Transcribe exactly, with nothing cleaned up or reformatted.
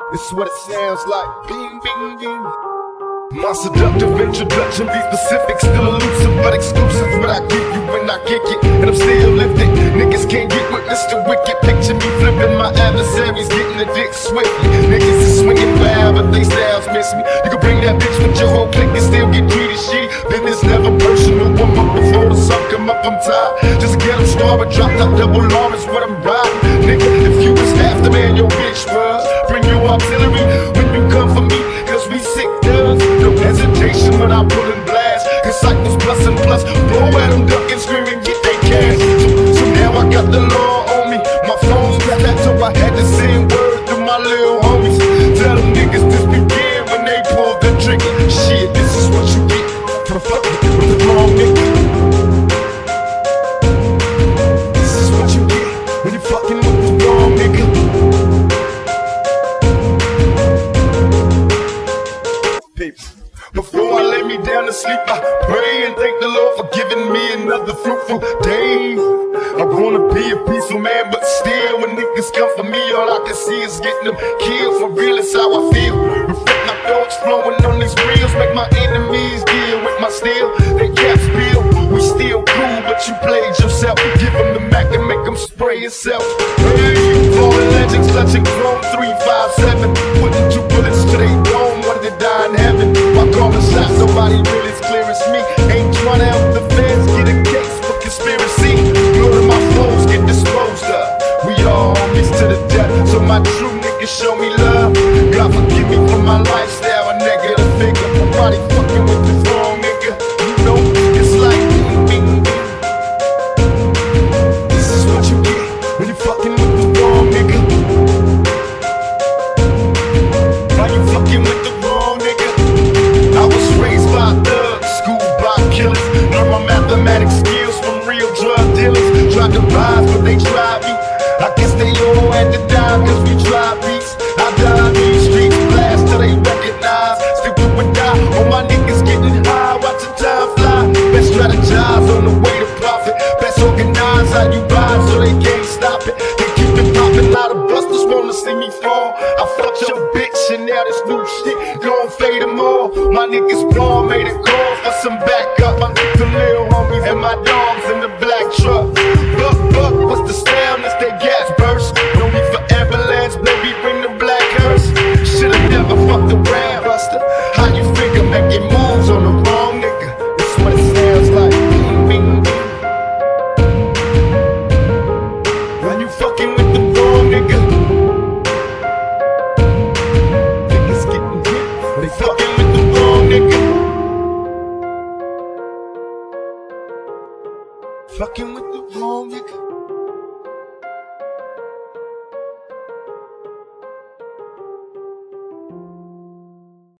It's what it sounds like. Bing, bing, bing. My seductive introduction, be specific, still elusive but exclusive. What I give you when I kick it, and I'm still lifted. Niggas can't get with Mister Wicked. Picture me flipping my adversaries, getting the dick swiftly. Niggas is swinging wild, but they styles miss me. You can bring that bitch with your whole clique and still get treated shitty. Business never personal. I'm up before the sun come up, I'm tired. Just get them star, but dropped out double arm is what I'm riding. Nigga, if you was half the man your bitch was, bring your artillery when you come for me, cause we sick thugs. No hesitation when I pull and blast, cause cycles plus and plus. Blow at them, ducking, screaming, get they cash. So, so now I got the law on me. My phone's got that, so I had to send word to my little homies. Tell them niggas this began when they pulled the trigger. Shit, this is what you get for the fucking with the wrong nigga. This is what you get when you fucking with the wrong nigga. People. Before I lay me down to sleep, I pray and thank the Lord for giving me another fruitful day. I wanna be a peaceful man, but still, when niggas come for me, all I can see is getting them killed. For real, it's how I feel. Reflect my thoughts flowing on these reels, make my enemies deal with my steel. They can't spill, we still cool, but you played yourself. Give them the Mac and make them spray yourself. Hey, fallen legends, clutching chrome three five seven, putting two bullets to they dome, wanted to die in heaven. Call the shots, nobody really as clear as me. Ain't trying to help the feds get a case for conspiracy. Blood of my foes get disposed of. We all homies to the death, so my true niggas show me love. God forgive me for my lifestyle, a negative figure. Nobody fucking with this wrong nigga. You know, it's like bing, bing, bing. This is what you get when you fucking with the wrong nigga. Why you fucking with the wrong nigga? I was raised by thugs, schooled by killers. Learned my mathematics skills from real drug dealers. Tried to rise, but they tried me. I guess they all had to die, cause we tried beats. I died these streets, blast till they recognize. Still we would die, all my niggas getting high, watching time fly. Best strategize on the way to profit. Best organize how you ride so they can't stop it. They keep it popping, lot of busters wanna see me fall. I fucked your bitch and now this new shit gon' fade them all. My niggas born made a call for some backup. I need the little homies and my dogs in the black truck. Buck, buck, what's the sound as they gas burst? No need for ambulance, baby, bring the black hearse. Should've never fucked around, buster. How you figure making moves on the wrong nigga? That's what it sounds like. Bing, bing, bing. When you fucking with the wrong nigga, niggas getting hit. They fucking with the wrong nigga. Fucking with the wrong nigga.